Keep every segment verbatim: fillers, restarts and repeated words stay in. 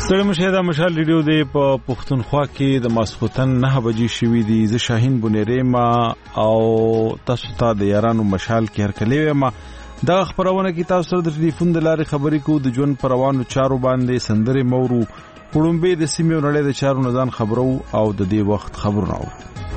ستړي مشه دا مشال ریډیو دی په پښتونخوا کې د ماسخوتن نه بجې شوې دي. زه شاهین بنيري ما او تاسو ته د یارانو مشال کې هرکلې ما دا خبرونه کې تاسو سره د ټلیفون د لارې خبرې کو د ژوند پروانو چارو باندې سندره مورو پړومبه د سیمې نړۍ د چارو نزان خبرو او د دې وخت خبرونه او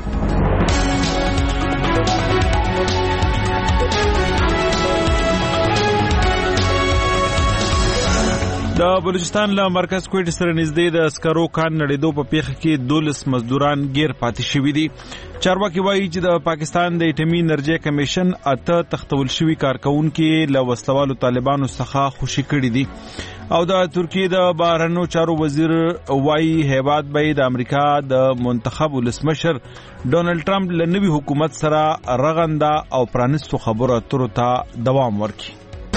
د بلوچستان له مرکز کوټ سره نږدې د اسکرو کان نړیدو په پیښه کې دولس مزدوران غیر پاتې شوي دي. چارواکي وایي چې د پاکستان د اټومي انرژي کمیشن اته تختول شوي کارکونکو له وسلوالو طالبانو څخه خوشي کړي دي او د ترکیه د بهرنیو چارو وزیر وایي هیواد به د امریکا د منتخب ولسمشر ډونالد ټرمپ له نوي حکومت سره رغنده او پرانیستو خبرو اترو ته دوام ورکړي.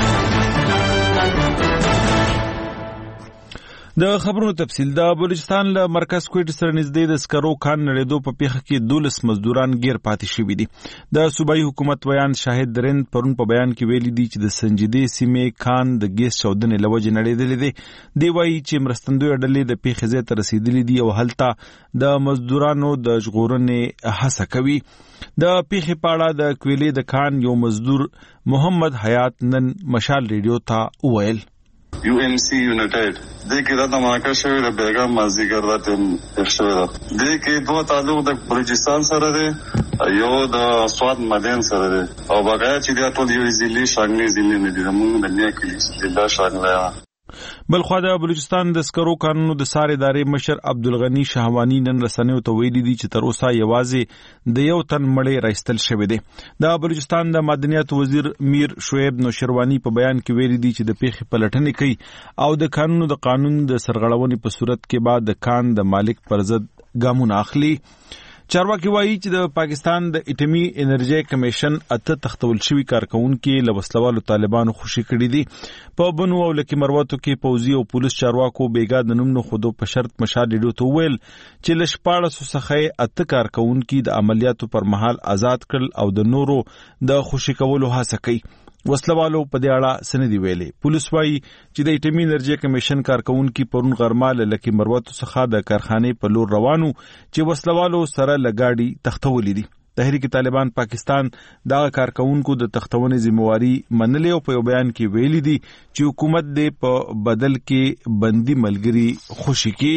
د خبرونو تفصیل د بلوچستان له مرکز کوټ سره نږدې د سکرو کان نړیدو په پیښه کې دولس مزدوران غیر پاتې شوي دي. د صوبایي حکومت ویان شاهد درند پرون په بیان کې ویلي دي چې د سنجیدې سیمې کان د ګیس چاودنې لوجې نړیدلې دي. دی وایي چې مرستندوی ډلې د پیښې ځای ته رسیدلې دي او هلته د مزدورانو د ژغورنې هڅه کوي. د پیښې په اړه د کویلې د کان یو مزدور محمد حیات نن مشال ریډیو ته وویل یو ام سی یونایټډ دې کې راته ماکه شوی د بیګم مازیګر راته شوی دا دې کې دوه تعلق د بلوچستان سره دی یو د سواد مدین سره دی او بقایا چې دا ټول یو ځلی شانګلي ځلی نه دي موږ د نه کې ځلا شانګلا. بلخوا د بلوچستان د سکرو قانونو د سار ادارې مشر عبدالغنی شهوانی نن رسنیو ته ویلي دي چې تر اوسه یوازې د یو تن مړی راستل شوی دی. د بلوچستان د معدنیات وزیر میر شعیب نوشروانی په بیان کې ویلي دي چې د پیښې پلټنې کوي او د قانونو د قانون د سرغړونې په صورت کې بعد د کان د مالک پر ضد ګامونه اخلي. چارواکي وایي چې د پاکستان د اټومي انرژي کمیشن اته تختول شوي کارکونکو له وسلوالو طالبانو خوشي کړي دي. په بنو او لکه مروتو کې پوځي او پولیس چارواکو بیګا د نوم نه خودو په شرط مشال ډیډو ته ویل چې لشپاړه څخه اته کارکونکو د عملیاتو پر مهال آزاد کړل او د نورو د خوشي کولو هڅه کوي. وسلوالو په دې اړه سندې ویلې. پولیس وایي چې د اټومي انرژي کمیشن کارکونکو پرون غرمال لکه مروتو څخه د کارخانه په لور روانو چې وسلوالو سره لګاډي تختولې دي. تحریک طالبان پاکستان دا کارکونکو د تختونې ذمہواری منلې او په بیان کې ویلي دي چې حکومت دې په بدل کې بندي ملګری خوشي کی.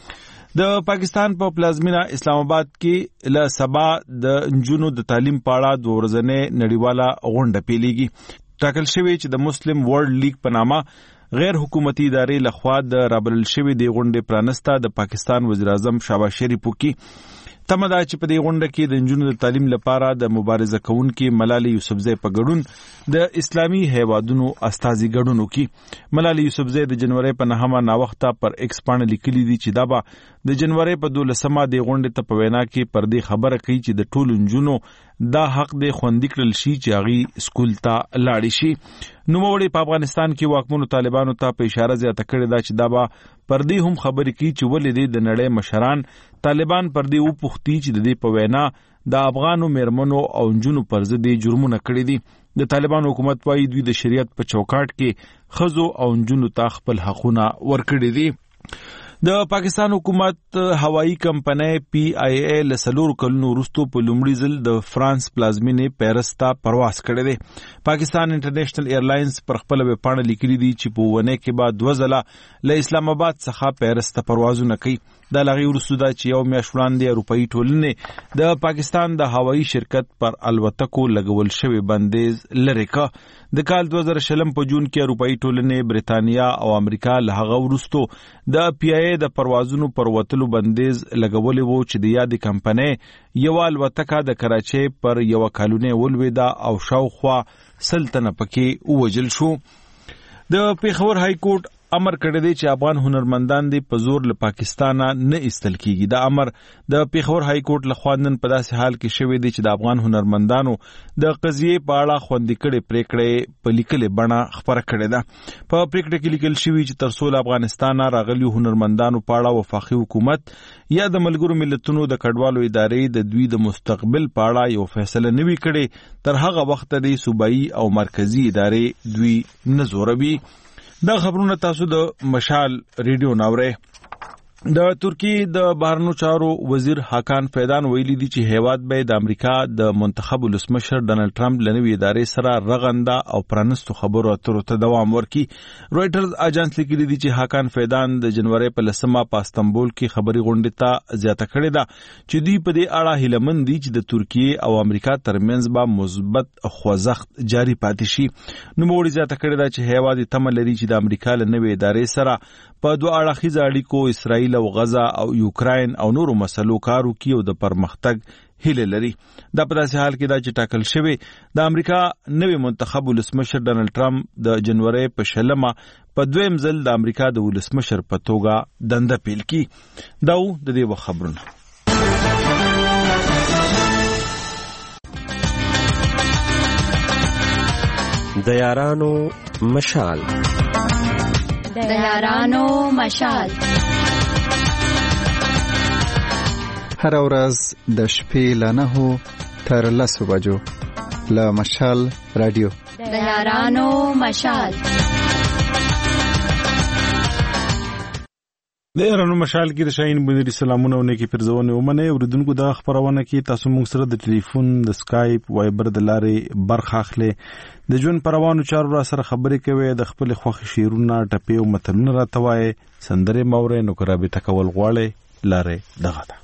د پاکستان په پلازمینه اسلام آباد کې له سبا د جنونو د تعلیم پاړه د ورځنې نړیواله غونډه پیلېږي. ټاکل شوی چې د مسلم ورلد لیگ په نامه غیر حکومتي ادارې لخوا د رابلل شوی د غونډې پرانسته د پاکستان وزیر اعظم شهباز شریف وکي. تمه ده چې په دې غونډه کې د نجونو د تعلیم لپاره د مبارزه کوونکو ملالۍ یوسفزۍ په ګډون د اسلامي هیوادونو استازي ګډون وکي. ملالۍ یوسفزۍ د جنوري په نهمه نا وخته پر ایکس باندې لیکلي دي چې دا به د جنوري په دولسمه د غونډې ته په وینا کې پر دې خبره کوي چې د ټولو نجونو دا حق د خوندې کړل شي چې هغه سکول ته لاړ شي. نوموړي په افغانستان کې واکمنو طالبانو ته په اشاره زیاته کړې ده چې دا به پر دې هم خبرې کوي چې ولې د نړۍ مشران طالبان پر دې وپوښتي چې د دې په وینا د افغانو میرمنو او نجونو پر ضد جرمونه کړي دي. د طالبان حکومت وايي دوی د شریعت په چوکاټ کې خزو او نجونو ته خپل حقونه ورکړي دي. د پاکستان حکومت هوایی کمپنۍ پی آی ای له څلورو کلونو وروسته په لومړي ځل د فرانس پلازمینې پیرس ته پرواز کړی دی. پاکستان انټرنیشنل ایرلاینز پر خپل ویبپاڼه لیکلي دي چې په ونه کې بعد دوه ځله له اسلام آباد څخه پیرس ته پروازونه کوي. دا لغې وروسته دا چې یو میاشت وړاندې اروپایي ټولنې د پاکستان د هوایی شرکت پر الوتکو لګول شوی بندیز لرې کړ. د کال دوه زره شلم په جون کې اروپایي ټولنې برېټانیا او امریکا له هغه وروسته د پی آی ای د پروازونو پر وتلو بندیز لګولې وو چې د یادې کمپنۍ یو الوتکه د کراچۍ پر یو کالونې ولوېده او شاوخوا سلطنه پکې ووجل شو. د پیښور های کورټ امر کړی دی چې افغان هنرمندان دې په زور له پاکستانه نه ایستل کیږي. دا امر د پیښور های کورټ لخوا نن په داسې حال کې شوی دی چې د افغان هنرمندانو د قضیې په اړه خوندې کړې پریکړې په لیکلې بڼه خبره کړې ده. په پریکړه کې لیکل شوی چې تر څو افغانستان راغلي هنرمندانو په اړه وفاقي حکومت یا د ملګرو ملتونو د کډوالو ادارې د دوی د مستقبل په اړه یو فیصله نه وي کړې تر هغه وخت د صوبایي او مرکزی ادارې دوی نه زوروي. دا خبرونه تاسو د مشال ریډیو ناوړئ. د ترکیه د بهرنیو چارو وزیر حاکان فیدان ویلي دي چې هیواد به د امریکا د منتخب ولسمشر ډانلډ ټرمپ لنوي ادارې سره رغنده او پرانستو خبرو اترو ته دوام ورکړي. رويټرز اجانس لیکلي دي چې حاکان فیدان د جنوري په لسمه په استنبول کې خبري غونډه ته زیاته کړې ده چې دوی په دې اړه هیلمن دي چې د ترکیه او امریکا ترمنځ به مثبت خوځښت جاری پاتې شي. نو موږ زیاته کړې ده چې هیواد تمه لري چې د امریکا لنوي ادارې سره په دوه اړخیز اړیکو اسرائیل او غزا او یوکراین او نورو مسلو کارو کې او د پرمختګ هیله لري. دا په داسې حال کې دا چې ټاکل شوی د امریکا نوی منتخب ولسمشر ډانلډ ټرمپ د جنوري په شلمه په دویم ځل د امریکا د ولسمشر په توګه دنده پیل کی. دا د دې وخت خبرونه. د یارانو مشال د یارانو مشال هر ورځ د شپې له نهو تر لسو بجو له مشال رادیو د یارانو مشال. د یارانو مشال کې د شاهین بندري سلامونه او نیکی پرځونه ومنه. اوریدونکو دا خبرونه کې تاسو موږ سره د ټلیفون د سکایپ وایبر د لارې برخه اخلي. د جون پروانو چارو را سره خبرې کوي، د خپل خوښ شیرونه ټپي او متلونه راتوي، سندره مورې نو کرابه تکول غواړي لارې دغه ده.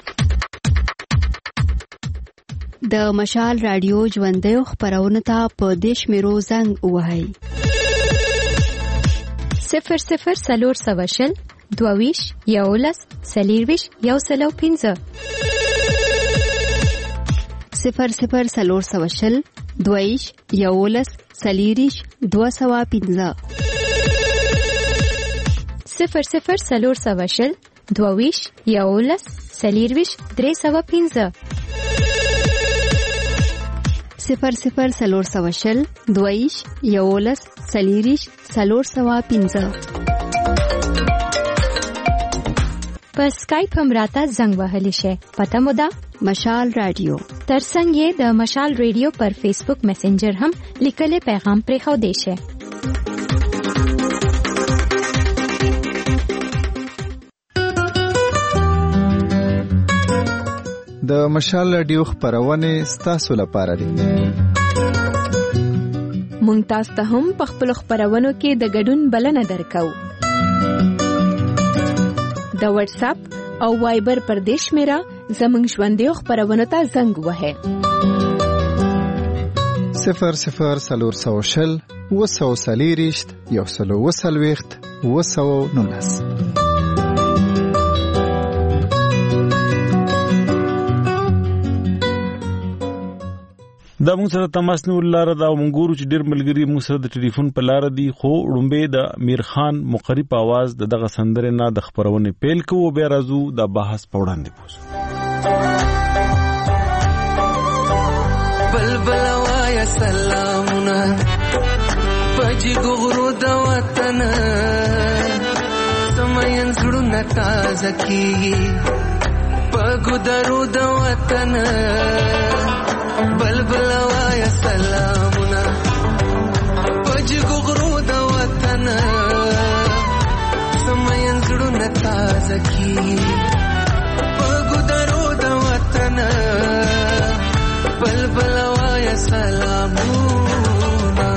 د مشال رادیو ژوندۍ خبرونه ته په دیش میرو زنګ وهاي صفر صفر سلور سواشل دوویش یولس سلیرویش یو سلو پینزه صفر صفر سلور سواشل دوویش یولس سلیریش دو سوا پینزه صفر صفر سلور سواشل دوویش یولس سلیرویش درې سوا پینزه صفر صفر سلور سواشل دوویش یولس سلیریش سلور سوا پینزه. په سکایپ هم راته زنګ وهلی شي. پته مو ده مشال رادیو. ترڅنګ یې د مشال رادیو پر فیسبوک میسنجر هم لیکلي پیغام پرې خو دی شي. د مشال رادیو خبرونه ستاسو لپاره دي. مونږ تاسو ته هم په خپل خبرونو کې د ګډون بلنه درکو. د واتس اپ او وایبر پر دیش میرا زمنګ ژوندۍ خبرونه ته زنګ وهه صفر صفر سلور سوشل وسو سلیریشت یو سلو وسلويخت وسو نونس. دا موږ سره تماس نیول لاره دا موږ ګورو چې ډېر ملګري موږ سره د ټلیفون په لاره دي. خو لومبه د میر خان مقری په आवाज د دغه سندره نه د خبرونه پیل کوو، بیا راځو د بحث په وړاندې پوسو. بلبل وایا سلامونه پجی ګورو د وطن سمین زړونه تازه کیږي پګو درو د وطن. بلبل وایا سلامونه پجی ګورو د وطن سمین زړونه تازه کیږي پګو درو د وطن. بلبل وایا سلامونه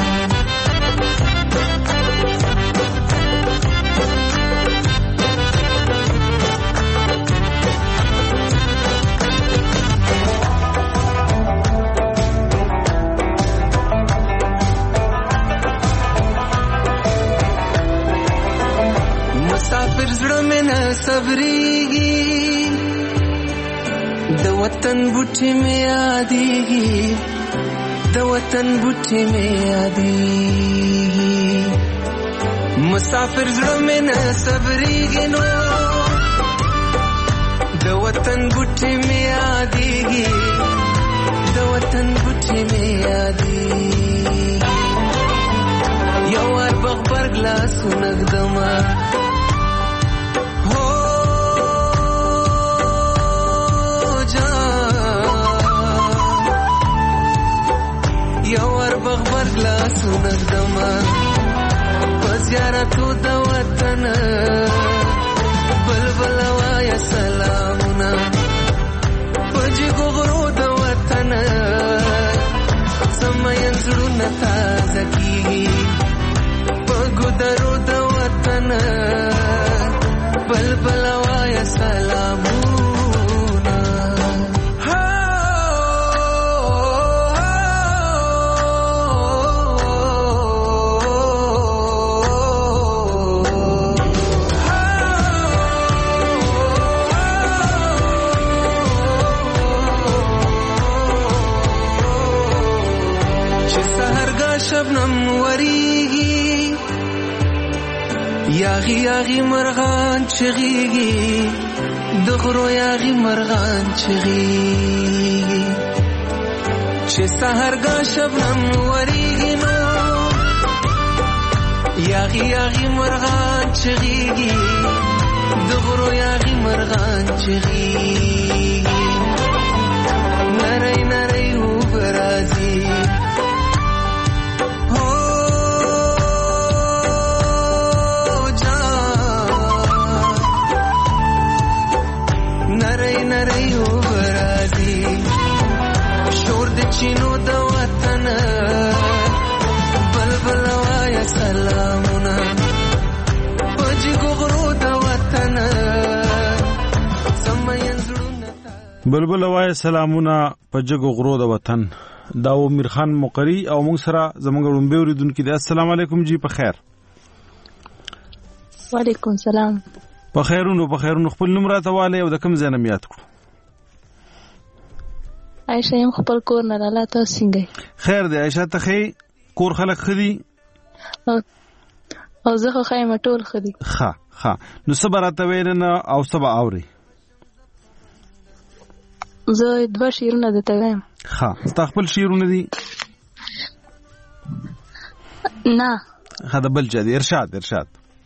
مسافر زړه مې نه صبرېږي د وطن بوټي مې یادېږي د وطن بوټي مې یادېږي. مسافر زړه مې نه صبرېږي نو د وطن بوټي مې یادېږي د وطن بوټي مې یادېږي. یو وار بغبرګ لاسونه ږدمه یو ور بغبر گلاسو نگدما زیارتو د وطن بلبل وایا سلامونه پجګو غرو د وطن سمین زړونه تازه کیږي پګو درو د وطن بلبل وایا سلامونه شبنم وریږي یاغي یاغي مرغان چغيږي دغرو یاغي مرغان چغيږي چې سحرګا شبنم وریږي نو یاغي یاغي مرغان چغيږي دغرو یاغي مرغان چغيږي نری نری وبرازي چینو د وطن بلبل وایا سلامونه پجګو غرو د وطن سمین زړونه بلبل وایا سلامونه پجګو غرو د وطن دا امیر خان مقری او موږ سره زموږ رومبه اوریدونکو دي السلام علیکم جی په خیر وعلیکم سلام په خیرونو په خیرونو خپل نوم راته واله او د کوم ځای نه یاد کړو عائشہ یم خپل کور نه لاله تاسو څنګه خیر دی عائشہ ته خې کور خلک خدي او زه خو خایم ټول خدي ها ها نو صبرته ویننه او سبا اوري زه دوه شیرونه دته وایم ها ستا خپل شیرونه دي نه هدا بل جدي ارشاد ارشاد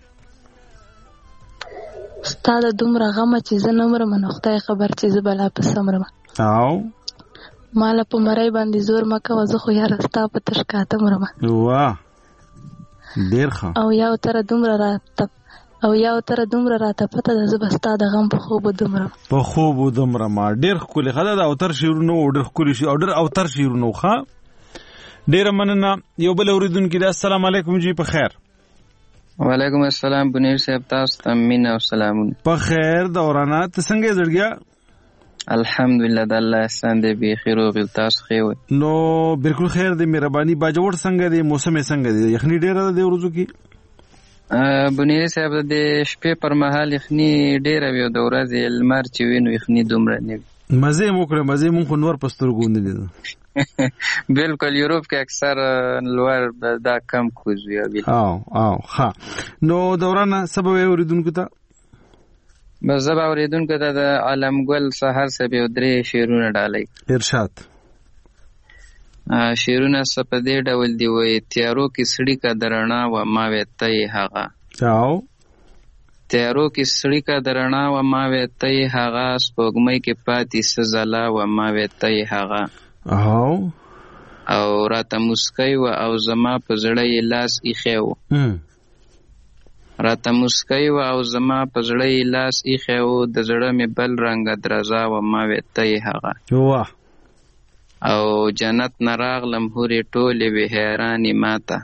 ستا د دومره غمه چې زه نمره منو خدای خبر چې زه بلا په سمره او مالا په مړای باندې زور مکه وزه خو یاره ستا په تشکاته مرمه واه ډیر ښه او یو تر دومره راته او یو تر دومره راته پته ده زه بستا د غم په خوب دومره په خوب دومره ما ډیر خولي خدا د اوتر شیرونو ډیر خولي شي او ډیر اوتر شیرونو ښه ډیر مننه یو بل اوریدونکو د السلام علیکم جی په خیر وعلیکم السلام بنیر صاحب تاسو ته مين او سلامونه په خیر دورانه ته څنګه زړګیا الحمدلله د الله احسان دی به خیر او تاسو خیر نو بالکل خیر دی مهرباني باجوړ څنګه دی موسم څنګه دی یخنی ډیره ده د ورځو کې بنیر صاحب د شپې پر مهال یخنی ډیره وي د ورځې لمر چې وینو یخنی دومره نه وي مزه مو کړ مزه مونږ نور پسترګو نه دي بالکل یورپ کې اکثر لوړ دا کم کوزوي او او ها نو دورانه سبب اوریدونکو ته بس زبا اوریدونکو ته د عالم ګل سحر سبب درې شیرونه ډالۍ ارشاد شیرونه سپدې ډول دی وې تیارو کې سړی کا درنا و ما وته هغه او تیارو کې سړی کا درنا و ما وته هغه سپوږمۍ کې پاتې سزلا و ما وته هغه او او راته مسکای و او زما په زړه یې لاس ایخیو راته مسکای و او زما په زړه یې لاس ایخیو د زړه مې بل رنګ درزا و ما وته هغه واه او جنت نراغلم هوري ټوله به حیرانی ماته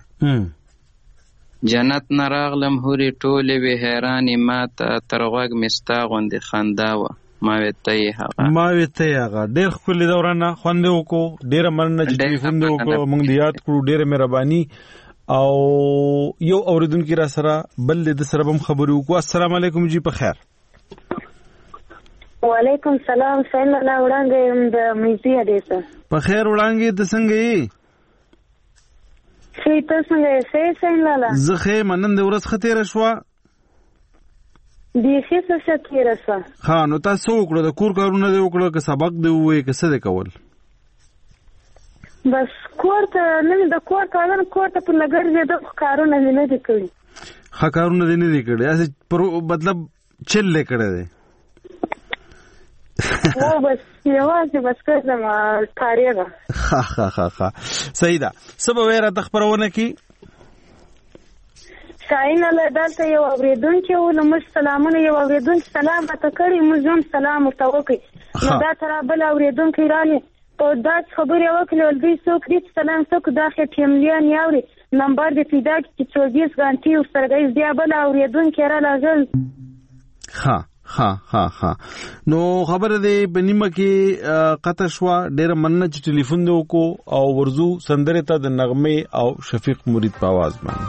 جنت نراغلم هوري ټوله به حیرانی ماته ترغوګ مستا غوندې خندا و ما وته هغه ما وته هغه ډېر خپل دورانه خوند وکړو ډېر مننه چې خوند وکړو موږ یاد کړو ډېر مهرباني او یو اوریدونکو را سره بل د سره هم خبرو وکړو السلام علیکم جی په خیر وعلیکم سلام سلام الله وړاندې د میزي اډیسه په خیر وړاندې د څنګه یې شي تاسو څنګه یې سین لاله زه خې منن د ورځ خطر شو دی خې څه شتیر شو ها نو تاسو وکړو د کور کارونه دی وکړو که سبق دی وې که څه دی کول بس کور ته نه د کور کارونه کور ته په لګر دې د کارونه نه دي کړی ها کارونه دې نه دي کړی اسه مطلب چل لیکړه دی او بس یوازې بس کړم کاریږه ها ها ها ها صحیح ده سبا ویره تخبرونه کی کاینه له دلته یو اورېدونکی و نو موږ سلامونه یو اورېدونکی سلام راته کړی موږ هم سلام ورته وکړئ نو دا ته را بل اورېدونکی راغلی په داسې خبرې وکړې ول دوی څوک دي چې سلام څوک دا خټیملیان یې اوري نمبر دې پیدا کړي چې چوبیس غانټې ورسره گئ بیا بل اورېدونکی راغل ها ها ها ها نو خبره دې په نیمه کې قطع شوه ډېره مننه چې ټلیفون دې وکړو او ورزو سندرې ته د نغمې او شفیق مرید په आवाज باندې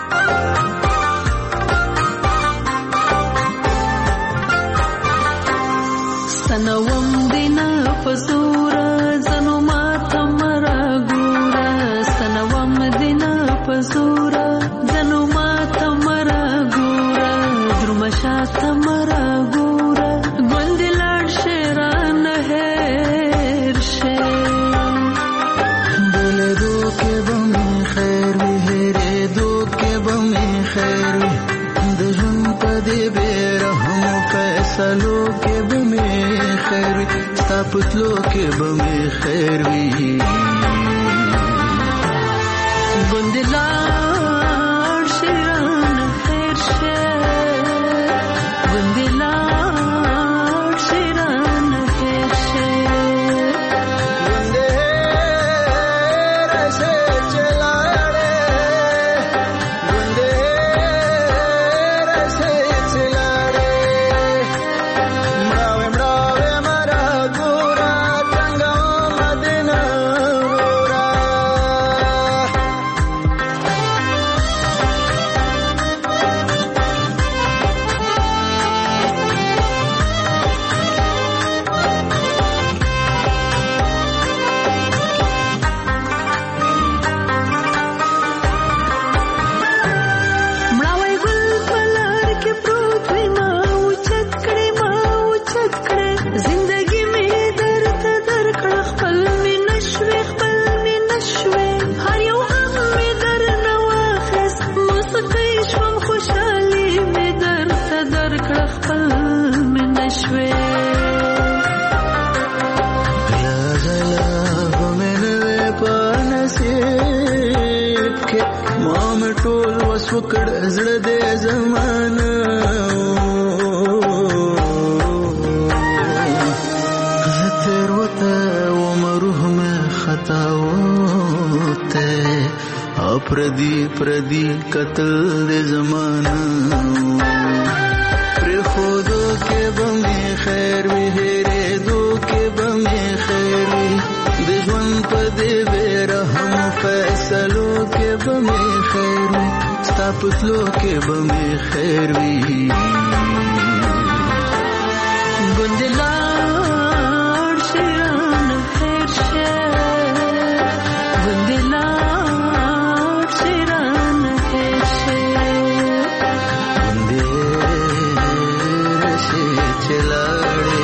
سنوم دینا پزورا زنو ماتا مرا گورا سنوم دینا پزورا زنو ماتا مرا گورا درمشاتا مرا گورا گوندلار شیران هیر شیر بولے دو کے بمی خیر وی ہیرے دو کے بمی خیر وی دجن پدی بیرہم فیصلو کے بمی خیر وی ستاپتلو کے بمی خیر وی گوندلار شیران خیر شیر گوندلار شیران خیر شیر گوندے رسے چلاڑے گوندے رسے چلاڑے مراوے مراوے مرا گورا چنگا مدینہ گورا مړاوی ګل پلار کې پروت وي ما اوچت کړې ما اوچت کړې زندګي مې درته درکړه خپل مې نشوې خپل مې نشوې هر یو غم مې درنه واخیست موسیقۍ شوم خوشحالي مې درته درکړه خپل مې نشوې غلا غلا غمن وې په نصیب کې ما مې ټول وس وکړ زړه دې زمانه زه تېر وته وم روح مې خطا وته او پردي پردي قتل دې زمانه پرېښودو کې به مې خیر وي هېرېدو کې به مې خیر وي د ژوند په دې بې رحمو فیصلو کې به مې خیر وي ستا په تلو کې به مې خیر وي ګوندلار شیران خیر شیر ګوندلار شیران خیر شیر گوندې رسې چلاړې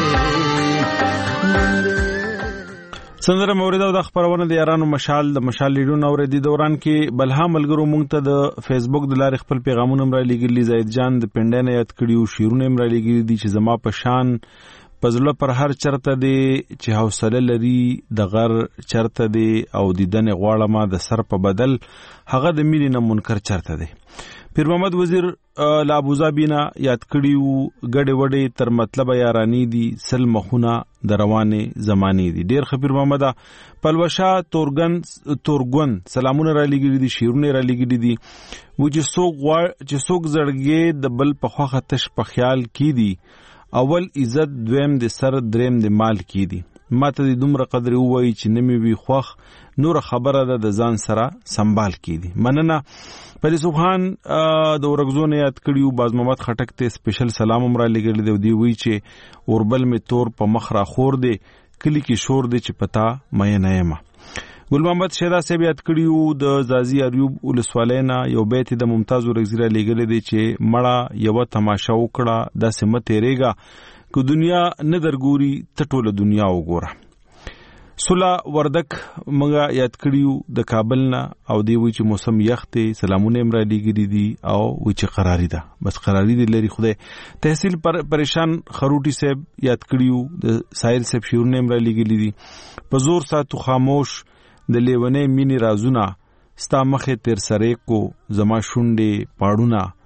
سندره مورید او د خبرونه د یارانو مشال د مشال لیډون اوریدي دوران کې بلها ملګرو مونږ ته د فیسبوک د لارې خپل پیغامونه مر لګیلی زید جان د پندنه یاد کړیو شیرونه مر لګیلی دي چې زما په شان پزله پر هر چرته دی چې حوصله لري د غر چرته دی او دیدن غواړه ما د سر په بدل هغه د مینې نه منکر چرته دی پیر محمد وزیر لا ابوظبی نه یاد کړیو ګډه وډه تر مطلب یارانی دي سل مخونه د روانه زمانی دي ډیر خبر محمد پلوشا تورګن تورګون سلامونه را لګیږي دي شیرونه را لګیږي دي و چې څوک غواړ چې څوک زړګي د بل په خوخه تش په خیال کی دي اول عزت دویم د سر دریم د مال کی دي ماته د دومره قدر وای چې نمی وی خوخ نور خبره ده د ځان سره سنبال کی دي مننه پدې سبحان د ورغزونه یاد کړیو باز محمد خټک ته سپیشل سلام عمره لګل دی دی وی چې اوربل می تور په مخ را خور دی کلی کې شور دی چې پتا مې نه یم ګل محمد شهدا صاحب یاد کړیو د زازی ایوب ولسوالینا یو بیت د ممتاز ورغزیره لګل دی چې مړه یو تماشا وکړه د سمته ریګه کو دنیا نه درګوري ته ټوله دنیا وګوره سولا وردک مګه یاد کړیو د کابل نه او دی وی چې موسم یخته سلامونه امرا لګری دي او وی چې قراری ده بس قراری دي لري خوده تحصیل پر پریشان خروټي صاحب یاد کړیو د سایل صاحب شیرونه امرا لګری دي په زور ساتو خاموش د لیونه مینی رازونه ستا مخه تیر سره کو زما شونډې پاړونه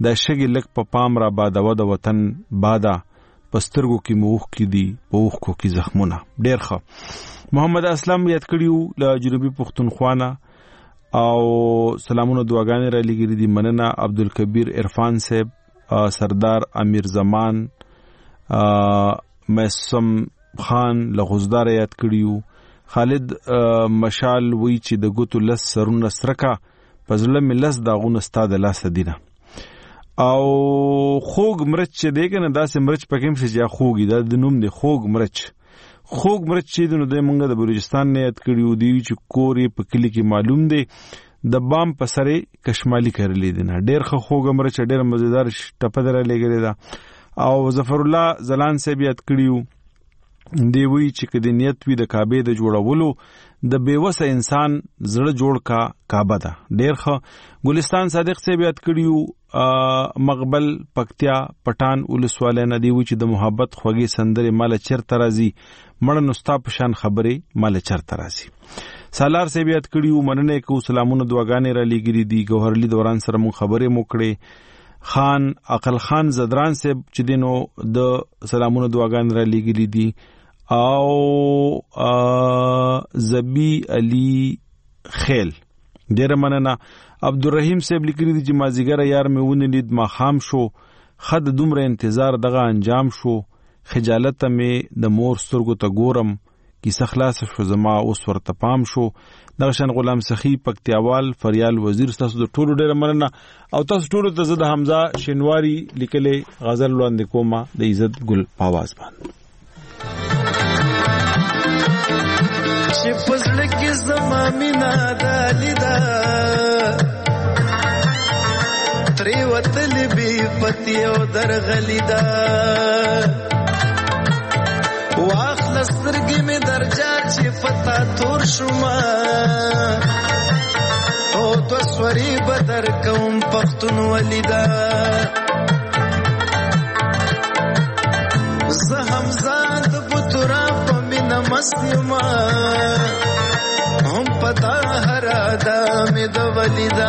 د شګي لک په پام را باده د وطن بادا پسترګو کې موخ کې دي پوخ کو کې زخمونه. ډیر ښه. محمد اسلم یاد کړیو له جنوبي پښتونخوا نه او سلامونه دعاګانې را لګري دي. مننه. عبدالکبیر عرفان صاحب، سردار امیر زمان، مسم خان لغزدار یاد کړیو. خالد مشال وی چې د ګوتو لس سرونه سرکا پزله ملس داغونه ستاد لاس دینه او خوګ مرچ چې دی کنه داسې مرچ پکېم شي یا خوګي دا د نوم دی خوګ مرچ. خوګ مرچ چې نو د مونږ د بلوچستان نه یاد کړیو دی چې کورې په کلی کې معلوم دی د بام په سره کشمالي کړلې دي نه. ډېر ښه خوګ مرچ ډېر مزیدار ټپه در لګري دا. او ظفر الله زلان صاحب یاد کړیو دی وی چې کدی نیت وی د کعبه د جوړولو د بیوسه انسان زړه جوړ کا کعبه ده. ډېر ښه. ګلستان صادق صاحب یاد کړیو مغبل پکتیا پټان ولسواله ندی وی چې د محبت خوږی سندره مال چرته راځي مړ نستا پشان خبره مال چرته راځي. سالار صاحب یاد کړیو مننه کو سلامونه دعاګانې را لګری دي. گوهرلی دوران سره مون خبره موکړې. خان عقل خان زدران صاحب چې دینو د سلامونه دعاګانې را لګری دي او زبی علی خیل ډیر مننه. عبدالرحیم صاحب لیکلی دي چې مازیګر یار مې ونه لید ما خام شو خد دومره انتظار دغه انجام شو خجالت مې د مور سترګو ته ګورم کیسه خلاص شو زما اوس ورته پام شو. دغه شان غلام سخی پکتیاوال فریال وزیر تاسو د ټولو ډیر مننه او تاسو ټولو ته زه د حمزه شینواری لیکلې غزل وړاندې کومه د عزت ګل پاواز باندې. چې پزړه کې زما مینا دالیدا تری وتل بی پتیو درغلیدا واخل سترګې مې درجا چې پتا تور شوما او تو سوري بدر کوم پختون ولیدا زه همزاد بوترا په مینا مسلما هم پتا هرادا مې د ولیدا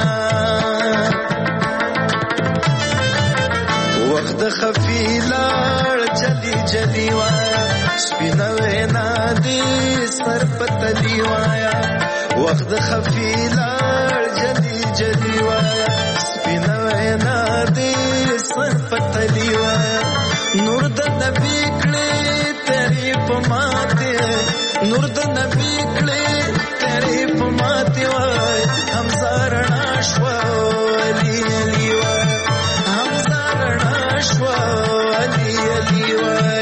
وخت خفیلار جلی جلی وایا سپینا وینا دی سر پتلی وایا وخت خفیلار جلی جلی وایا سپینا وینا دی سر پتلی وایا نور د نبی کړي تیری پماته نور د نبی کړي تیری پماته وای همزه رڼا شو علی علی وای همزه رڼا شو علی علی وای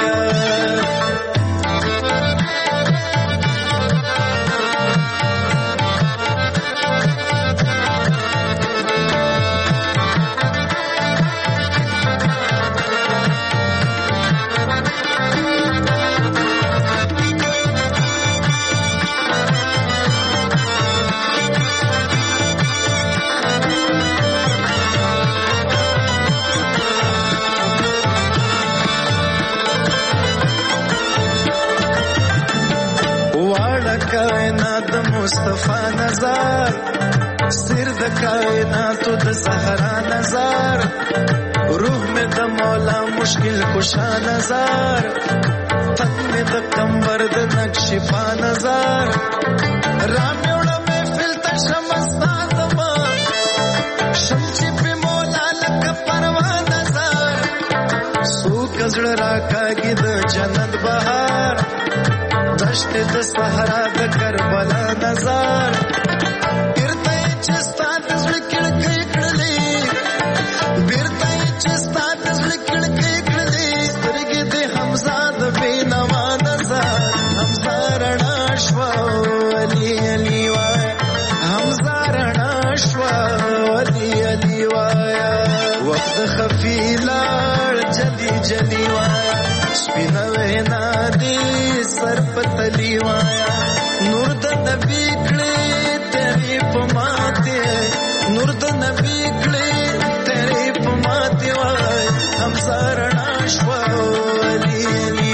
مصطفی نظر سر د کائناتو د زهرا نظر روح میں د مولا مشکل کشا نظر تن میں د کمبر د نقش پا نظر رامیوڑا محفل تا شمستان دما شمچی پی مولا لکا پروا نظر سو کزڑ راکاگی د جنت بہار دشت د صحرا د کربلا نظر بیرته چې ستاد زړه کړکې کړلې بیرته چې ستاد زړه کړکې کړلې سترګې د حمزه د بینوا نظر حمزه رڼا شو علی علی وای حمزه رڼا شو علی علی وای وخت خفیلار جلی جلی وای سپینا وینا دی سر پتلی وایا نور د نبی کړي تیری پماته نور د نبی کړي تیری پماته وای همزه رڼا شو علی علی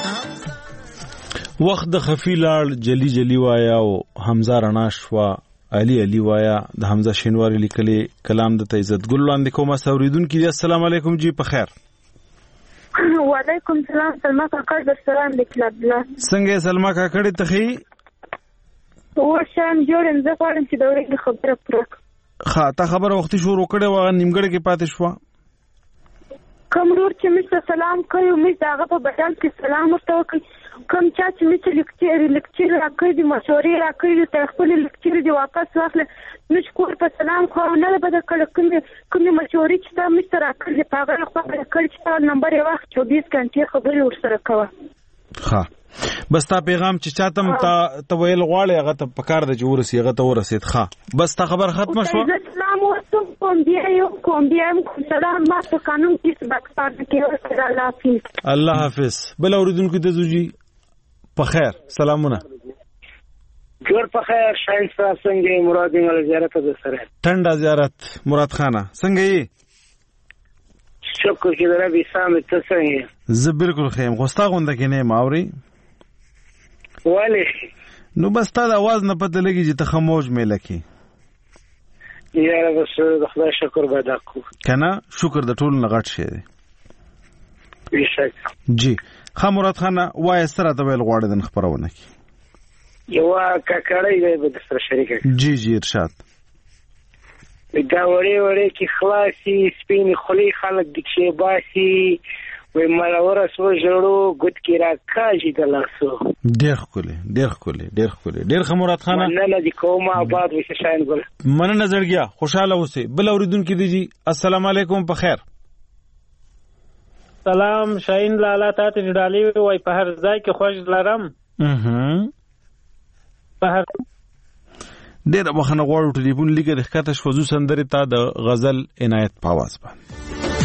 وای وخت د خفیلار جلی جلی وایا او حمزه رڼا شو علي علي وایا د حمزه شینواری لیکلي کلام د عزت ګل وړاندې کوم. اوریدونکو دي السلام علیکم جی په خیر. وعلیکم السلام. سلمہ کاکړ در سلام لیکل عبد الله. څنګه سلمہ کاکړ ته خي؟ و شام جوړم زه غواړم چې د ورې خبره پوره. ها تا خبره وختي شروع کړې و نیمګړې کې پاتې شو. کوم ورور چې مې سلام کوي مې داغه په بدل کې سلام ورته وکړي. کوم چا چې مې لیکچر لیکچر راکړي دي مشورې راکړي ته خپل لیکچر دی واپس واخله نو شکر په سلام خو نه بده کړ کوم کوم مشورې چې تا مې راکړي په هغه خپل کړي چې نمبر یې واخ چوبیس غنټې خبرې ورسره کوه. ها بس تا پیغام چې چاتم تا ته ویل غواړي هغه ته پکار د جوړسي هغه ته ورسید. ها بس تا خبر ختم شو. سلام وستم کوم دی یو کوم دی کوم سلام ما په قانون کې سبق پاتې کې الله حافظ. الله حافظ. بل اوریدونکو ته زوجي په خیر سلامونه. جوړ په خیر شاین صاحب څنګه مراد مل زیارت د سره ټنډه زیارت مراد خانه څنګه یې؟ شکر چې ربي سامي ته څنګه؟ زه بالکل خیم خو ستا غونډه کې نه ماوري. ولی نو بس تا د आवाज نه پته لګي چې ته خموج مې لکی. یاره بس د خدای شکر باید کو کنه شکر د ټول نه غټ شه دی. بشک جی خا مراد خانه وای سره ته ویل غواړم د خبرونه کی. یو کاکړی دی به د سره شریک. جی جی ارشاد. دا وړي وړي کې خلاصي سپین خلی خلک د کې باسي وای مالور اسو جوړو ګد کې را کاږي د لاسو. ډېر خولي ډېر خولي ډېر خولي ډېر خمرات خانه مننه دي کومه آباد وشه شاین ګل. مننه زړګیا خوشاله اوسې. بل اوریدونکو دي جی السلام علیکم په خیر. سلام شاین لالا تاسو ډالي وای په هر ځای کې خوښ لرم. اها په هر ډېر وخت غواړو ټلیفون لیکه د ښکته شوزو سندري ته د غزل عنایت په आवाज باندې.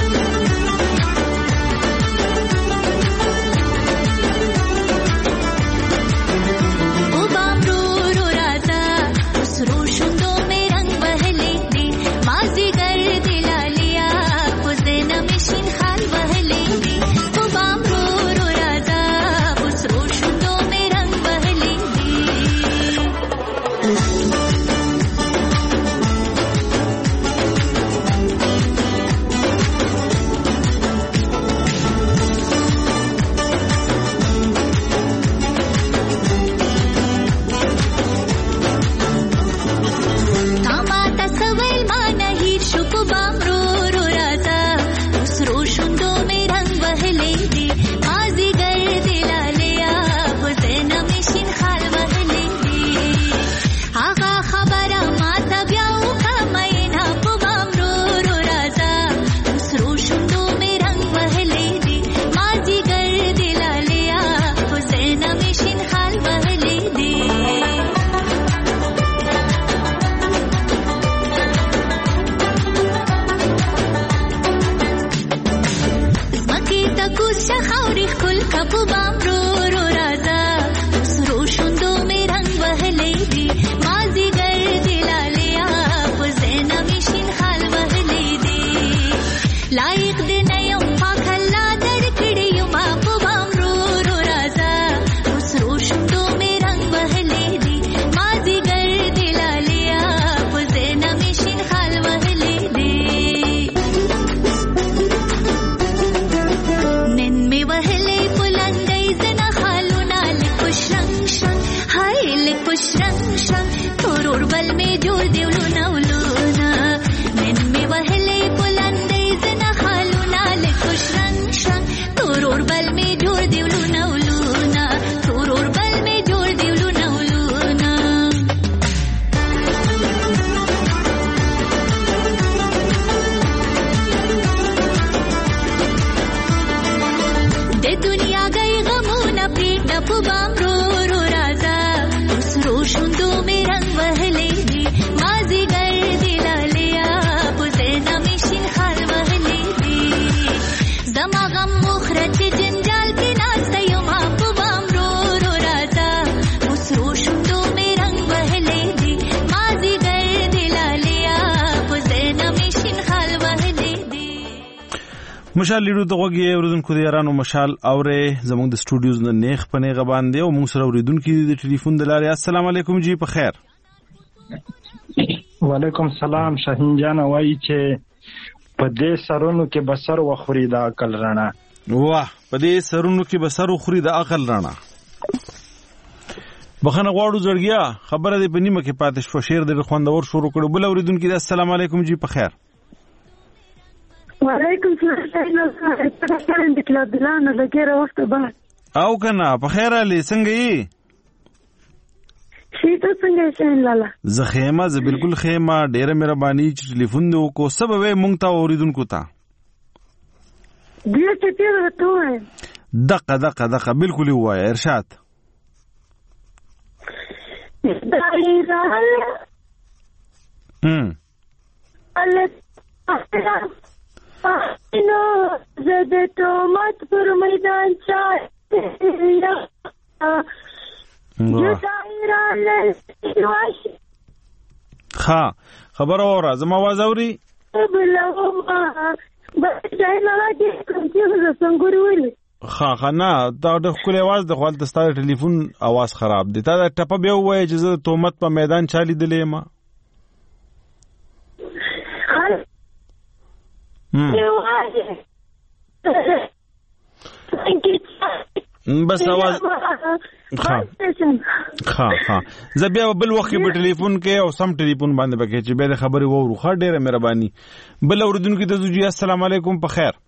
مشال لیدو دغه اوریدونکو د یارانو مشال اوره زموږ د سټوډیوز نه نیخ پنه غبان دی او موږ سره اوریدونکو د ټلیفون د لارې. السلام علیکم جی په خیر. وعلیکم سلام. شاهین جان وایي چې په دې سرونو کې بسر وخوري د عقل رڼا. واه، په دې سرونو کې بسر وخوري د عقل رڼا. بخنه غواړو زړګیا، خبره دې په نیمه کې پاتې شو. شعر دې خوندور شروع کړو. بل اوریدونکو دې السلام علیکم جی، په خیر. وعلیکم السلام. د کلا دلانه لګره وخت بعد او کنه په خیر علي څنګه یې؟ شي ته څنګه شین لاله؟ زه خیمه زه بالکل خیمه. ډیره مهرباني چې ټلیفون دې وکړو. سبب یې مونږ ته اوریدونکو ته دې چې تیر ته دقه دقه دقه بالکل وایي. ارشاد هم الله نو زه د تومت پر میدان چای ها خبر اوره زما आवाज اوري؟ ها ها نه دا د خپل आवाज د خپل د ستاره ټلیفون आवाज خراب دي. تا دا ټپه بیا وایي چې زه تومت په میدان چالي دلې ما بس आवाज ها ها ها زه بیا بل وخت په ټلیفون کې او سم ټلیفون باندې پکې چې به خبرې وورو. خا ډیره مهرباني. بل اوریدونکو ته زوجي السلام علیکم، په خیر.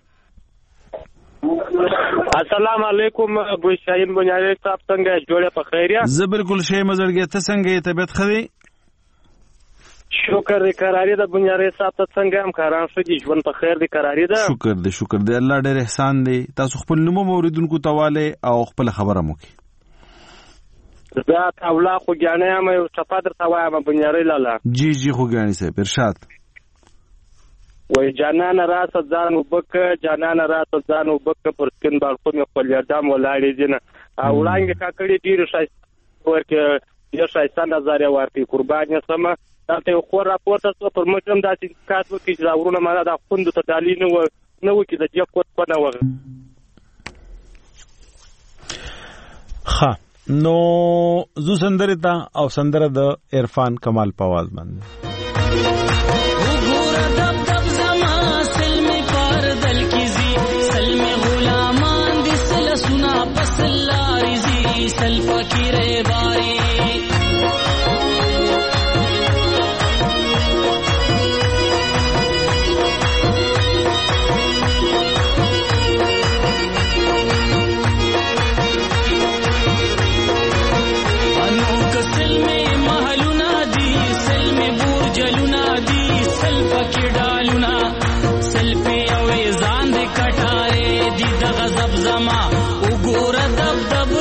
السلام علیکم ابو شاهین بنیادی صاحب څنګه جوړه په خیر یا؟ زه بالکل شی مزړګی. ته څنګه یې؟ طبیعت ښه دی؟ شکر دې. قراری د بنیادی صاحب ته څنګه هم کاران شو دي؟ ژوند په خیر دی؟ قراری ده؟ شکر دې شکر دې. الله ډېر احسان دی. تاسو خپل نوم اوریدونکو ته واله او خپل خبره مو کی. زه اولا خو ګانې ام یو صفادر ته وایم بنیادی لاله. جی جی خو ګانې صاحب ارشاد. وای جانان راته ځان وبک جانان راته ځان وبک پر سکن بالکل مې خپل یادام ولاړې دي نه او وړاندې کاکړي ډیر شایسته ورکه یو شایسته نظر ورته قرباني سم. دا ته خو راپورته څو پر مجرم داسې کات وکړي چې دا ورونه مالا د خوند ته دالي نه و نه و کې د جګ کوت په نه و. ها نو زو سندره تا او سندره د عرفان کمال پواز باندې سل فقیر باری انوک سل میں محلونا دی سل میں بورجلونا دی سل فقیر ڈالونا سل پہ اوے زاند کٹارے دی د غضب زما وګور دب دب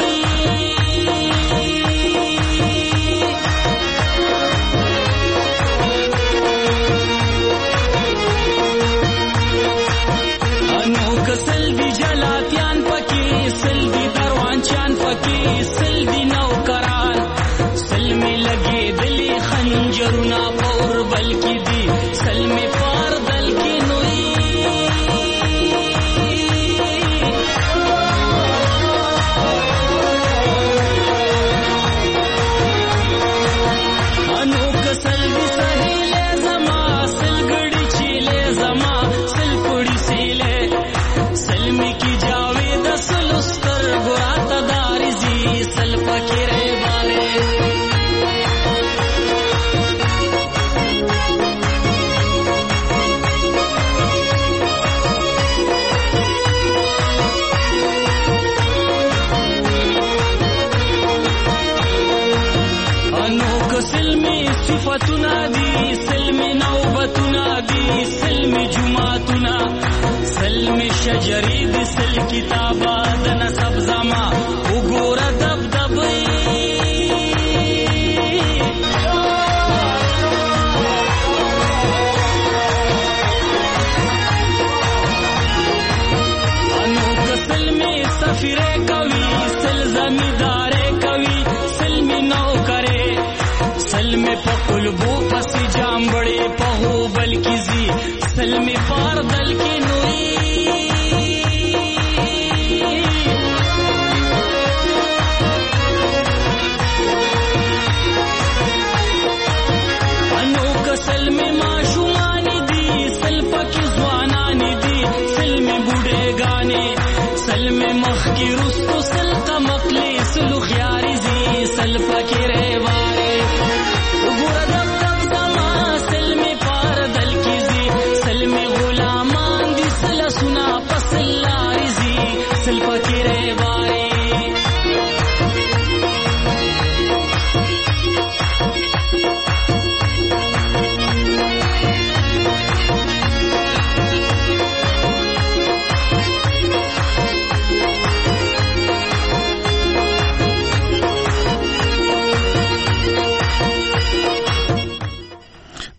خنجرنا پور بلکی دی سلم پار دل کی نوئی انوک سلوی سہیلے زما سلگڑی چیلے زما سل پڑی سیلے سلمی کی جاوید سلستر گرات داری زی سل پکرے والے صفتنا دی سلم نوبتنا دی سلم جمعتنا سلم شجری دی سل کتابا دن سب زما وګور دب دب انوک سلم سفیر کوي سل زمیدار کوي سلم نو کرے سلم پکل بو پس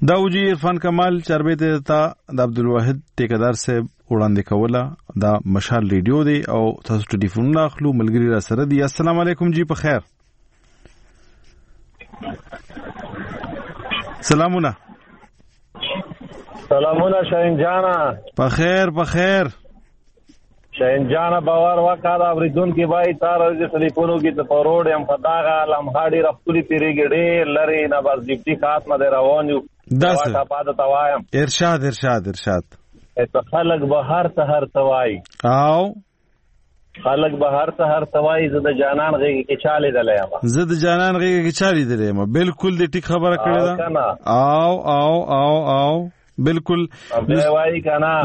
داوجي عرفان کمال چاربیته تا د عبدالواحد ټیکدار صاحب وړاندې کوله دا مشال ریډیو دی او تاسو ټلیفون اخلو ملګری را سره دی. السلام علیکم جی په خیر. سلامونه سلامونه شاهین جانا په خیر په خیر شاهین جانا باور وکړه اوریدونکو بای تار د ټلیفونو کې د پروډ هم خداغه لمحاډي رفتوري تیریږي ډېر لري نه بس ډیپټي خاتمه دی روان یو داسه تا پاد توایم ارشاد ارشاد ارشاد ته خلک به هر ته هر توای او خلک به هر ته هر توای زه د جانان غیږ کې چالي دلې ما زه د جانان غیږ کې چالي دلې ما بالکل دې ټیک خبره کړې ده او او او او بالکل به وای کنه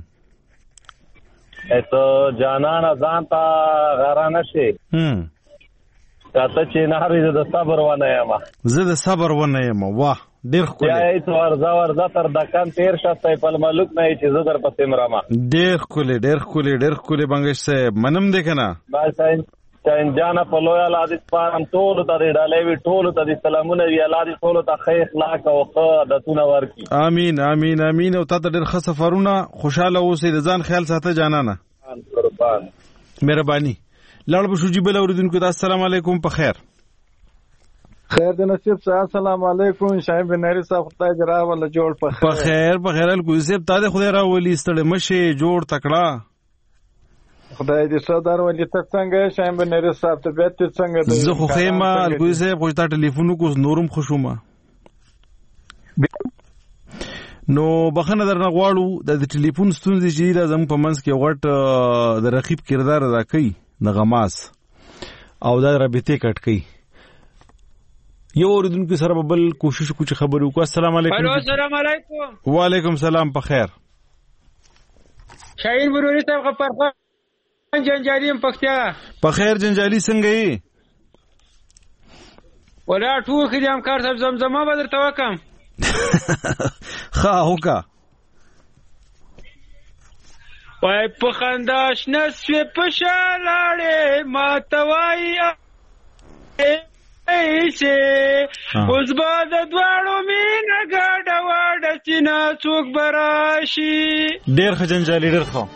اته جانان ځان ته غرانه شي هم کاته چې نهاري د صبر ونه یم زه د صبر ونه یم واه ډیر خو یا ایت ورزا ورزا تر دکان تیر شته په ملک نه چې زه در پسې مرما ډیر خولې ډیر خولې ډیر خولې بنگش صاحب منم دې کنه بس چاین جانا په لویا لادي پام ټول ته ډالې وی ټول ته سلامونه وی لادي ټول ته خیر اخلاق او ښه عادتونه ورکي. امين امين امين او تاسو ډیر ښه سفرونه خوشاله اوسئ د ځان خیال ساته جانانه قربان مهرباني. لاړ به شو جبل اوریدونکو ته السلام علیکم په خیر. خیر د نصیب صاحب السلام علیکم شاهین بن نری صاحب خدای دې را ولا جوړ په خیر په خیر په خیر الکو صاحب تاسو خدای را ولي ستړي مشه جوړ تکړه خدای دې صدر ولې ته څنګه شاهین بن نری صاحب ته بیت څنګه دی زه خو خیمه الکو صاحب خو تا ټلیفون کو نورم خوشومه نو بخنه درنه غواړو د ټلیفون ستونزې چې لازم په منځ کې غټ د رقیب کردار ادا کوي د غماس او د رابطې کټ کوي یو اوریدونکو سره بل کوشش کوم چې خبرو کو. السلام علیکم. الو السلام علیکم. وعلیکم السلام په خیر. شاهین بروري صاحب خبر جنجالي پختیا په خیر جنجالي څنګه یې ولا ټول خدام کار صاحب زمزمه بدر توکم خا هوکا وای په خنداش نسوي په شالاړې ما توای ایسه اوس بعد دواړو مینا ګډه واډه سینا څوک براشي ډېر ښه جنجالي ډېر ښه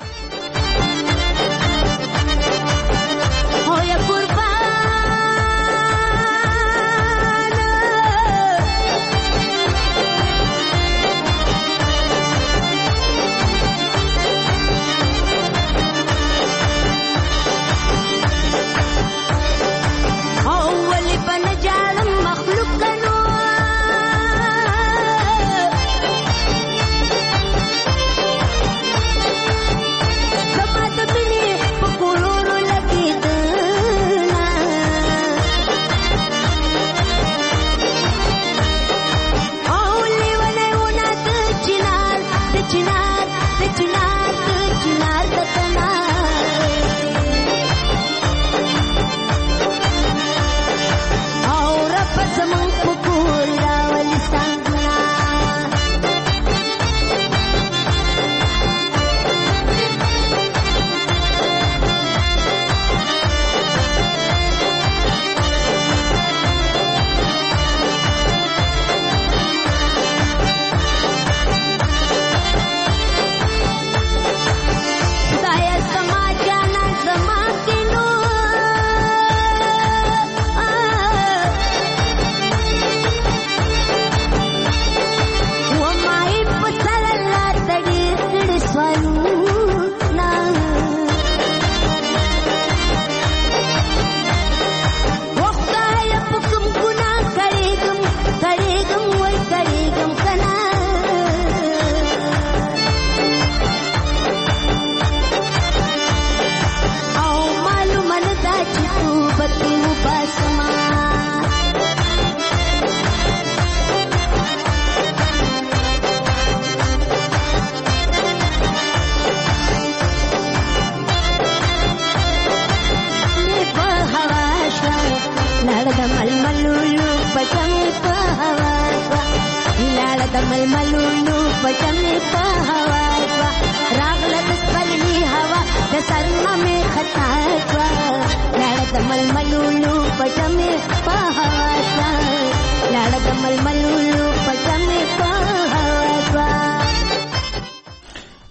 ململو پټمه په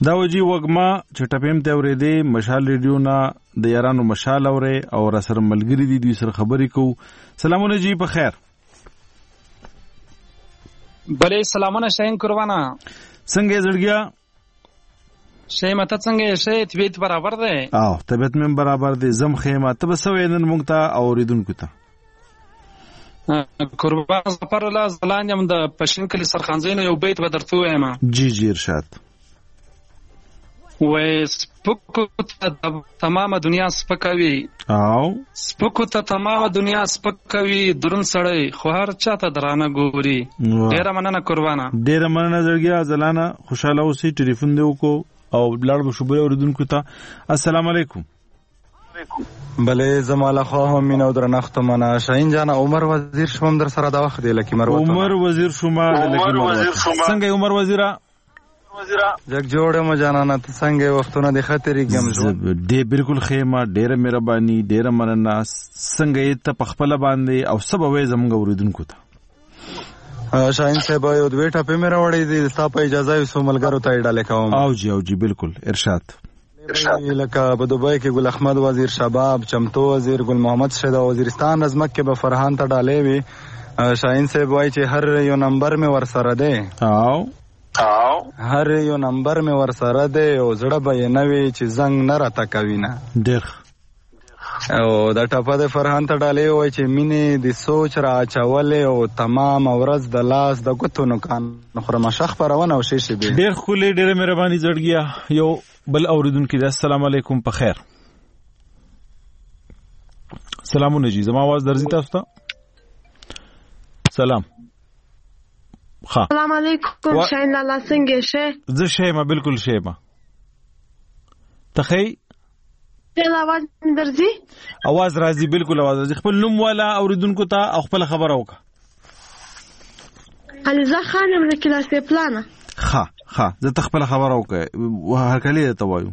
دا وجي وګما چې ټپیم ته ورېدې مشال ریډیو نا د یارانو مشال اورې او را سره ملګری دي دوی سره خبرې کوو. سلامونه جی په خیر. بلې سلامونه شاین قربانا. څنګه زړګیا؟ شای ماته څنګه شای طبیعت برابر دی؟ او طبیعت مې برابر دی. زم خیمه ته بسوي نن مونږ ته اوریدونکو ته. قربان ظفر الله زلان یم د پښین کلی سرخانزین یو بیت به درته وایم. جی جی ارشاد. وای سپکو ته تمامه دنیا سپکوي. او سپکو ته تمامه دنیا سپکوي درون سړی خو هر چاته درانه ګوري. ډیره مننه قربانا. ډیره مننه زړګیا زلانه. خوشاله اوسئ. ټلیفون دی وکړو او بلار به شوبره اوریدونکو ته. السلام علیکم. بلې زماله خو هم مینه او درنښت منه. شاهین جان عمر وزیر شوم در سره دا وخت دی لکه مروت. عمر وزیر شوما د لکه مروت. څنګه عمر وزیره؟ جگ جوړه مو جانانه ته څنګه وختونه د خطرې ګم جو. دې بالکل خیمه ډیره مهرباني ډیره مننه. څنګه ته په خپل باندې او سبا وې زموږ اوریدونکو ته. شاهین صاحب یو دوی ټاپې مې راوړې دي ستا په اجازه یې سو ملګرو ته ډاله کوم. او جی او جی بالکل ارشاد. لکه په دوبۍ کې ګل احمد وزیر شباب چمتو وزیر ګل محمد شهدا وزیرستان نظمک کې به فرحان ته ډالې وي. شاهین صاحب وایي چې هر یو نمبر مې ور سره دی. او او هر یو نمبر مې ور سره دی او زړه به یې نه وي چې زنګ نه راته کوي نه. ډېر او دا ټپه د فرحان ته ډالې وایي چې مینې د سوچ را اچولې او تمام ورځ د لاس د ګوتو نوکان خورمه شخ پرونه او شیشې بې. ډېر ښکلې ډېره مهرباني زړګیا. یو بل اوریدونکي دی. السلام علیکم په خیر. سلامونه جی زما आवाज درځي تاسو ته؟ سلام. ها السلام علیکم. شاین لالا څنګه شه؟ زه شېما بالکل شېما. تخی ته आवाज درځي؟ आवाज راځي بالکل आवाज راځي. خپل نوم والا اوریدونکو ته او خپل خبره وکړه. علیزه خانم د کلاسې پلانه. ها ها زه ته خپل خبره وکړه. هر کله ته وایو.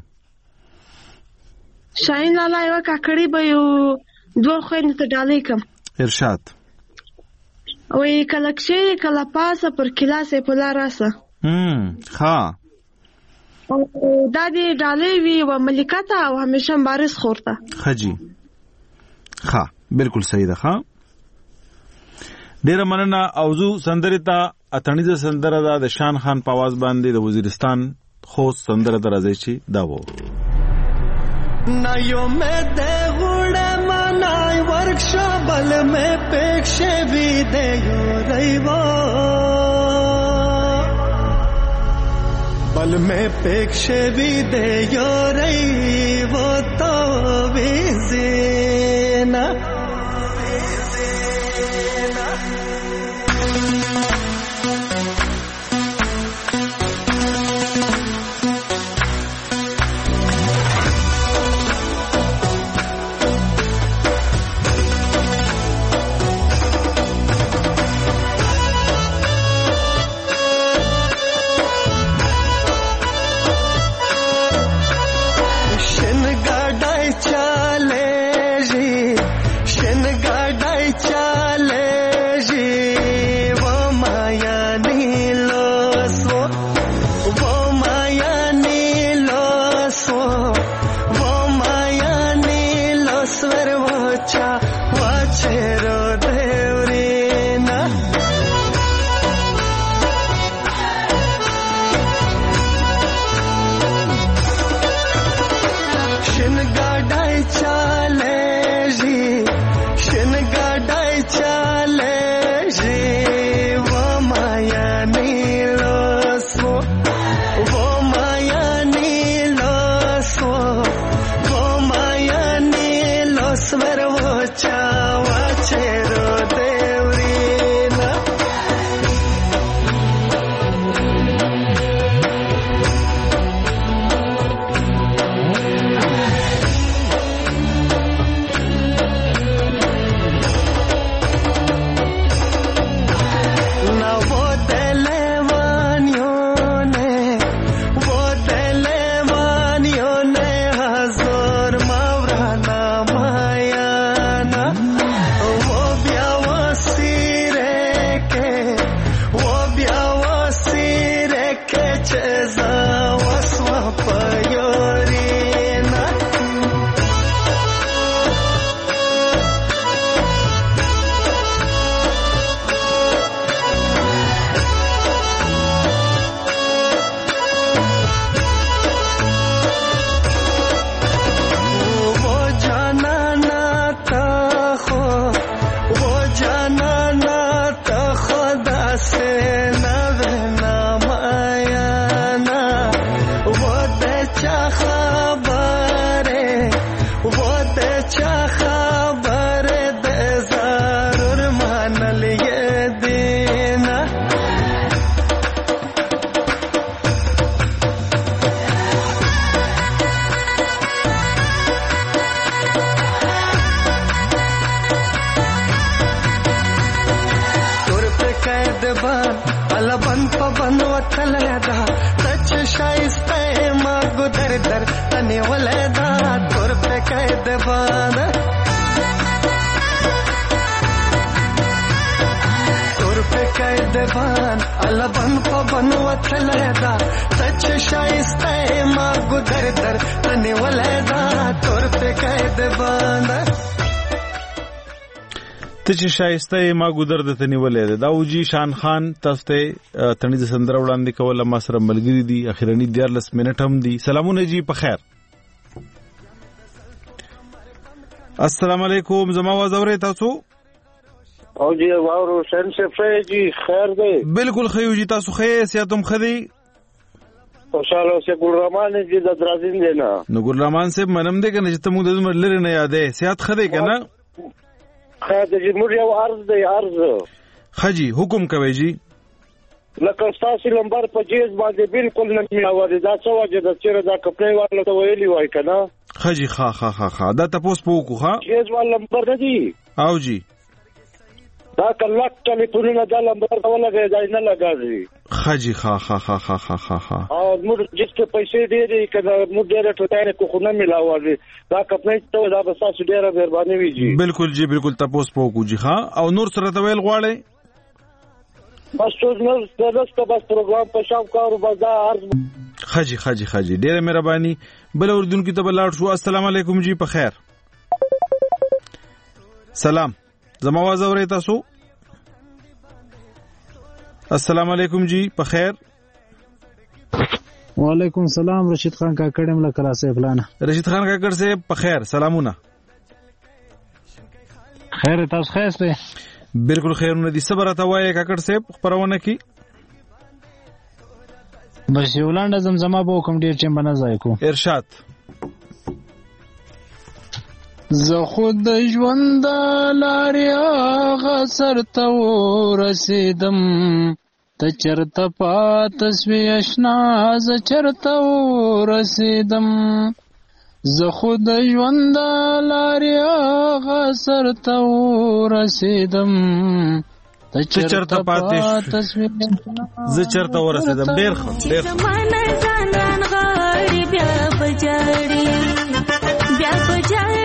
شاین لالا یو کاکړی به یو دوه خويند ته ډالې کم. ارشاد. وی کله کښې کله پاسه پر کلاسې په لار راسه. هم ها دا دې ډالې وي و ملکه ته او همیشه مبارز خور ته. خجی ها بالکل صحیح ده. ها ډیره مننه. اوزو سندره ته اتنیزه سندره ده د شان خان په आवाज باندې د وزیرستان خو سندره درځي چې دا وو. نایو مې د غوړه منای ورکشاپل مې پېښې وی دی یو ریوا بل مې پېښې وی دی یو ریوا تو وی زینا بان الا بن په بن وتلې دا سچ شایسته ما ګدر در تنه ولدا تور په قید بان تور په قید بان الا بن په بن وتلې دا سچ شایسته ما ګدر در تنه ولدا تور په قید بان ته چې شایسته ما ګودر د تنیولې ده دا وجي شان خان تاسو ته تنې د سندره وړاندې کوله ما سره ملګری دي اخیرنی دیارلس منټ هم دي سلامونه جی په خیر السلام علیکم زما आवाज اورئ تاسو او جی واورو شن شفه جی خیر دی بالکل خیو جی تاسو خیر سیاتم خدي خوشاله اوسه ګل رحمان جی د درازین دی نه نو ګل رحمان صاحب منم دې کنه چې ته موږ د عمر لري نه یادې سیات خدي کنه خیر دی موږ یو عرض دی عرض خجی حکم کوي جی لکه تاسو لمبر په جیز باندې بالکل نه میاوړي دا څه وجه د چیرې دا کپړې ورله ته ویلی وای کنه خجی خا خا خا خا دا تاسو پوکو ها جیز ول لمبر نه دی او جی دا کله ټلیفون نه دا لمبر ولګي دا نه لګاږي خجی خا خا خا خا خا خا خا او موږ جس کې پیسې دی دی کله موږ ډېر ټوټه کو خو نه ملاوي دا کپړې ته دا بس تاسو ډېر مهرباني ویږي بالکل جی بالکل تاسو پوکو جی ها او نور سره تویل غواړي بس څه نو دغه بس پروګرام په شاو کارو بازا عرض خجی خجی خجی ډېر مهرباني بل اردن کې ته بلاړ شو السلام علیکم جی په خیر سلام زما आवाज اورئ تاسو السلام علیکم جی په خیر وعلیکم السلام رشید خان کاکړم له کلاسه فلانه رشید خان کاکړ سے په خیر سلامونه خیر تاسو خیر سه بالکل خیرونه دي صبر ته وایي کاکړ سے خبرونه کی بس یو لاندې زمزمه به کوم ډیر ټیم بنا ځای کو ارشاد زه خود ژوند لاریا غسر ته ورسیدم ته چرته پاتس وی آشنا ز چرته ورسیدم زه خود ژوند لاریا غسر ته ورسیدم ته چرته پاتس وی ز چرته ورسیدم ډیر خو ډیر زمانه ځانان غاړي بیا بجاړي بیا بجاړي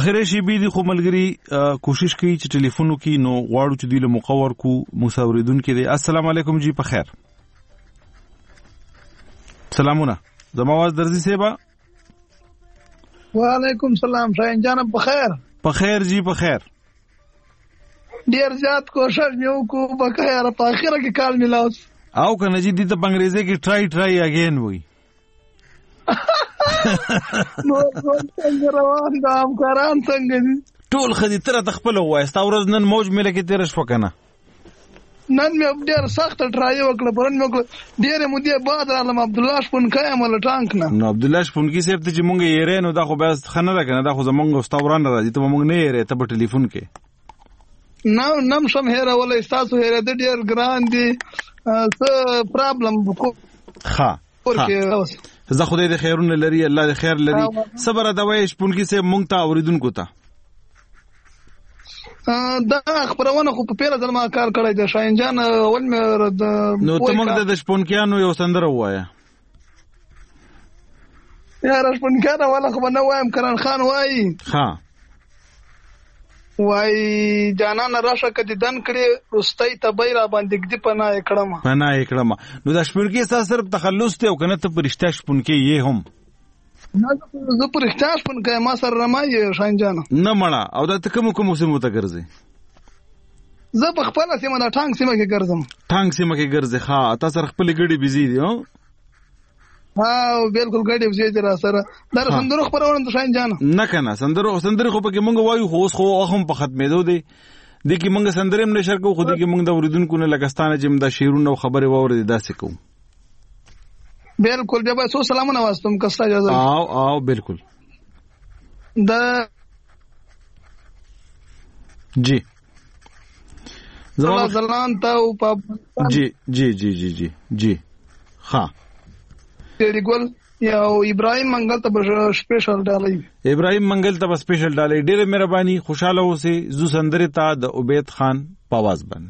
اخر شي بي دي خو ملګری کوشش کوي چې ټلیفون وکړي نو غواړو چې دوی له مقور کو مساوریدون کې دي. السلام علیکم جی په خیر. سلامونه زما आवाज درځي سیبا. وعلیکم سلام شاهین جان په خیر. په خیر جی په خیر. ډیر زیات کوشش مې وکړو په خیر په اخره کې کال ملاوس او کنه جی دې ته په انګریزي کې ټرای ټرای اگین وای. نو څنګه روان دا همکاران څنګه دي ټول خدي تر تخپل وای ستا ورځ نن موج مله کې تیر شو کنه. نن مې ډیر سخت ټرای وکړ پرون مې وکړ ډیر مودې بعد رالم عبد الله شپون کایم ول ټانک نه نو عبد الله شپون کې سیب ته چې مونږ یې رې نو دا خو بس خنه ده کنه دا خو زمونږ استوران راځي ته مونږ نه یې رې ته په ټلیفون کې نو نم شم هره ولې تاسو هره د ډیر ګران دي څه پرابلم وکړه. ها زه خدای دې خیرونه لري الله دې خیر لري. صبر دا وای شپون کې سیب مونږ ته اوریدونکو ته دا خبرونه خو په پیله ځل ما کار کړی دی شاهین جان ول مې نو ته موږ د شپونکیانو یو سندره وایا یا شپونکیانو ولا خو نه وایم کرن خان وای ها وای جانان راشه کدي دن کړي رستای ته بیره باندې کدي پنا کړم پنا کړم نو د شپونکی سره صرف تخلص ته او کنه ته پرشتہ شپونکی یې هم نه زه پر احتیاج پن کې ما سره رمای شاهین جان نه مړه او دا ته کوم کوم سیمه ته ګرځي زه په خپل سیمه دا ټانک سیمه کې ګرځم ټانک سیمه کې ګرځي ها تاسو سره خپل ګډي بيزي دي هو ها بالکل ګډي بيزي دي را سره دا سندرو خبرونه ته شاهین جان نه کنه سندرو سندرو خو په کې مونږ وایو خو اوس خو هم په ختمېدو دي د کې مونږ سندریم نشر کو خو د کې مونږ د اوریدونکو نه لګستانه چې مدا شیرونه خبره ووري داسې کوم بالکل بیا به سو سلامونه واستم کستا اجازه او او بالکل دا جی زما زلان ته او په جی جی جی جی جی جی ها تیری ګل یا ابراهيم منګل ته سپیشل ډالۍ ابراهيم منګل ته سپیشل ډالۍ ډېر مهرباني خوشاله اوسئ زو سندره ته د عبید خان پاواز بن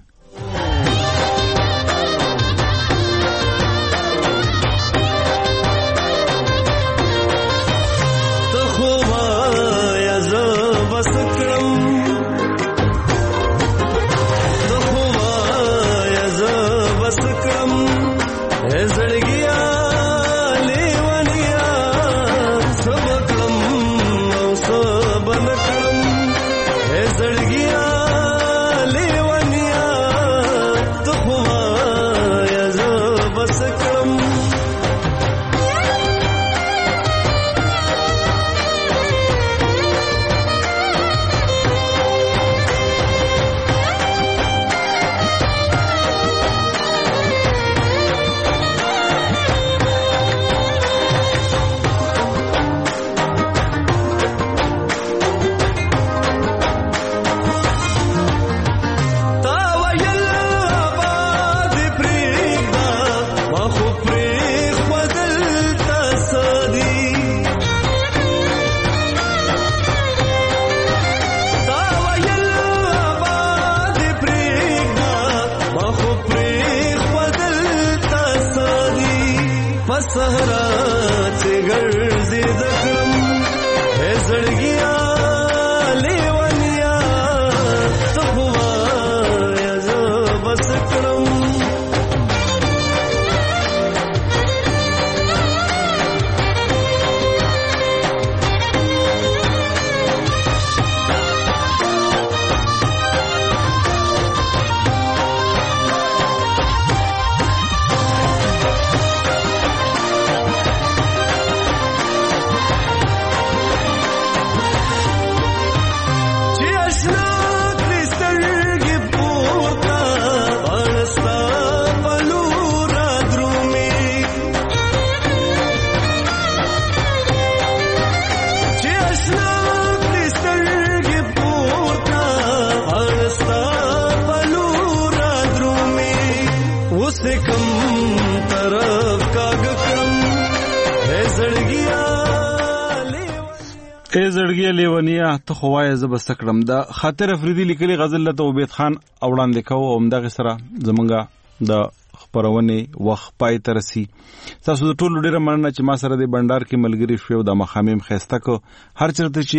ای زړګي لیونیا ته خوای ز بس کړم دا خاطر افریدي لیکلي غزل ته عبید خان اوړاندې کوو همدغه سره زمونږه د خبرونه وخت پای ترسي تاسو ټول ډیره مننه چې ما سره د بندر کې ملګری شو د مخامیم خسته کو هر چرته چې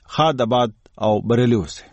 خاد آباد او بریلی اوسئ.